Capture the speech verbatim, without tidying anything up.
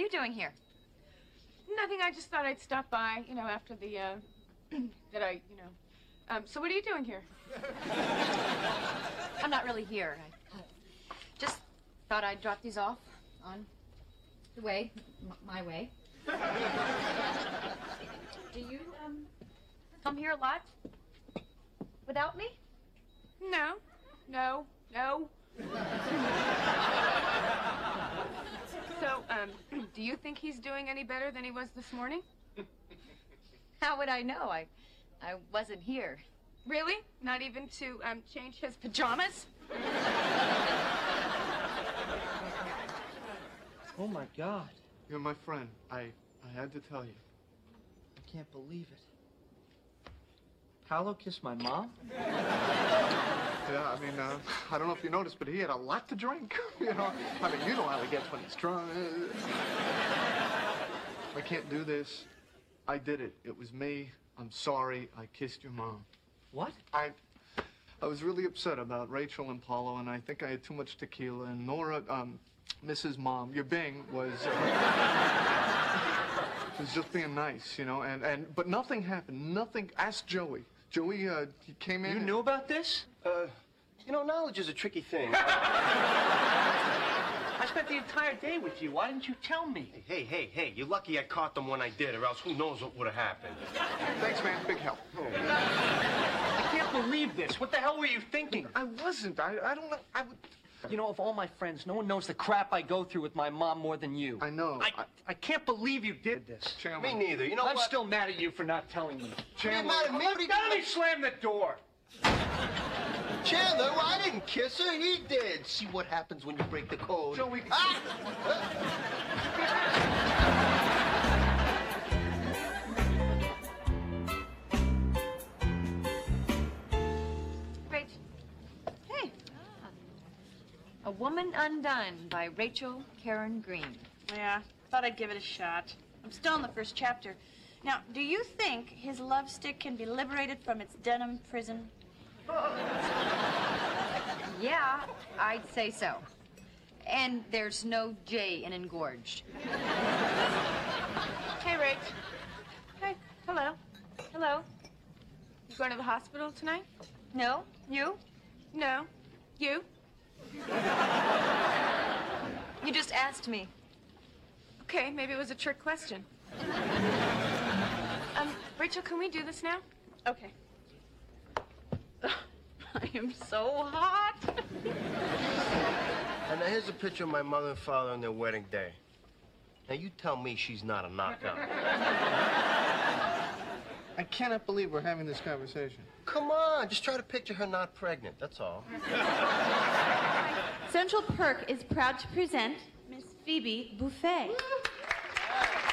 you doing here? Nothing. I just thought I'd stop by, you know, after the, uh, that I, you know. Um, so what are you doing here? I'm not really here. I just thought I'd drop these off on the way, m my way. Do you, um, come here a lot without me? No, no, no. So, um, do you think he's doing any better than he was this morning? How would I know? I, I wasn't here. Really? Not even to, um, change his pajamas? Oh, my God. You're my friend. I, I had to tell you. I can't believe it. Paolo kissed my mom? Yeah, I mean, uh, I don't know if you noticed, but he had a lot to drink. You know, I mean, you know how he gets when he's drunk. I can't do this. I did it. It was me. I'm sorry. I kissed your mom. What? I, I was really upset about Rachel and Paulo, and I think I had too much tequila. And Nora, um, Missus Mom, your Bing was, uh, was just being nice, you know. And and but nothing happened. Nothing. Ask Joey. Joey, uh, he came in. You knew about this? Uh, you know, knowledge is a tricky thing. I spent the entire day with you. Why didn't you tell me? Hey, hey, hey, you're lucky I caught them when I did, or else who knows what would have happened. Thanks, man. Big help. I can't believe this. What the hell were you thinking? I wasn't. I, I don't know. I would... You know, of all my friends, no one knows the crap I go through with my mom more than you. I know. I, I, I can't believe you did this. Chandler. Me neither. You know I'm what? still mad at you for not telling me. Chandler. You're mad at me? Donnie slammed the door. Chandler, well, I didn't kiss her. He did. See what happens when you break the code. Joey. Ah! Rach. Hey. A Woman Undone by Rachel Karen Green. Yeah, thought I'd give it a shot. I'm still in the first chapter. Now, do you think his love stick can be liberated from its denim prison? Yeah, I'd say so. And there's no J in engorged. Hey, Rach. Hey, hello. Hello. You going to the hospital tonight? No? You? No. You? You just asked me. Okay, maybe it was a trick question. Um, Rachel, can we do this now? Okay. I am so hot. And now here's a picture of my mother and father on their wedding day. Now you tell me she's not a knockout. I cannot believe we're having this conversation. Come on, just try to picture her not pregnant, that's all. Central Perk is proud to present Miss Phoebe Buffet.